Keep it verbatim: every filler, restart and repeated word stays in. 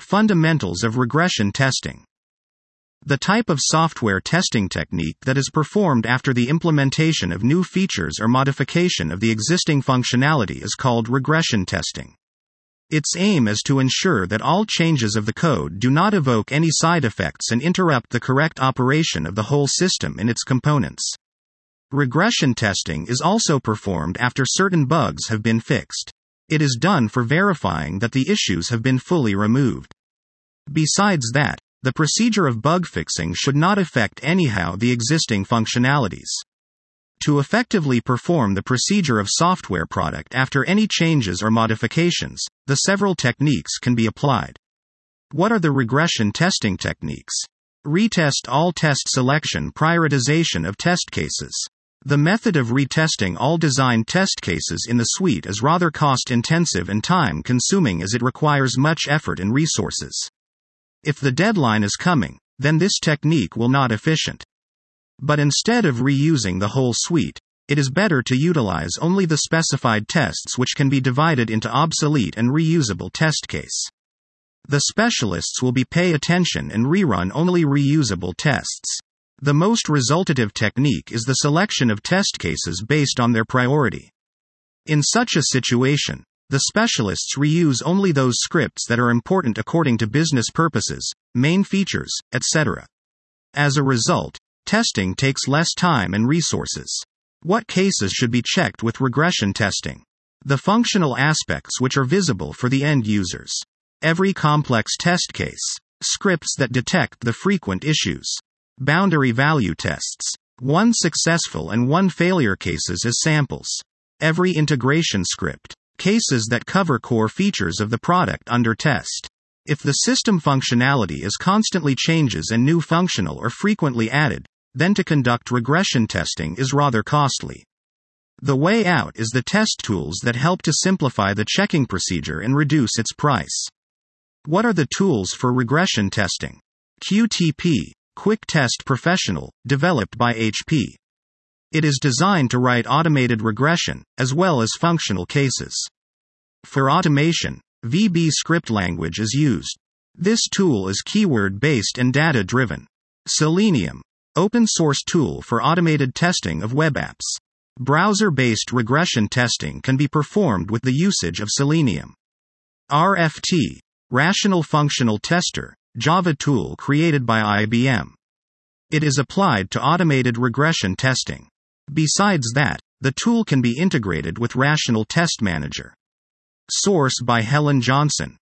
Fundamentals of regression testing. The type of software testing technique that is performed after the implementation of new features or modification of the existing functionality is called regression testing. Its aim is to ensure that all changes of the code do not evoke any side effects and interrupt the correct operation of the whole system and its components. Regression testing is also performed after certain bugs have been fixed. It is done for verifying that the issues have been fully removed. Besides that, the procedure of bug fixing should not affect anyhow the existing functionalities. To effectively perform the procedure of software product after any changes or modifications, the several techniques can be applied. What are the regression testing techniques? Retest all test selection prioritization of test cases. The method of retesting all designed test cases in the suite is rather cost-intensive and time-consuming as it requires much effort and resources. If the deadline is coming, then this technique will not be efficient. But instead of reusing the whole suite, it is better to utilize only the specified tests which can be divided into obsolete and reusable test case. The specialists will be pay attention and rerun only reusable tests. The most resultative technique is the selection of test cases based on their priority. In such a situation, the specialists reuse only those scripts that are important according to business purposes, main features, et cetera. As a result, testing takes less time and resources. What cases should be checked with regression testing? The functional aspects which are visible for the end users. Every complex test case. Scripts that detect the frequent issues. Boundary value tests. One successful and one failure cases as samples. Every integration script. Cases that cover core features of the product under test. If the system functionality is constantly changes and new functional or frequently added, then to conduct regression testing is rather costly. The way out is the test tools that help to simplify the checking procedure and reduce its price. What are the tools for regression testing? Q T P, Quick Test Professional, developed by H P. It is designed to write automated regression, as well as functional cases. For automation, V B Script language is used. This tool is keyword-based and data-driven. Selenium, open source tool for automated testing of web apps. Browser-based regression testing can be performed with the usage of Selenium. R F T, Rational Functional Tester, Java tool created by I B M. It is applied to automated regression testing. Besides that, the tool can be integrated with Rational Test Manager. Source by Helen Johnson.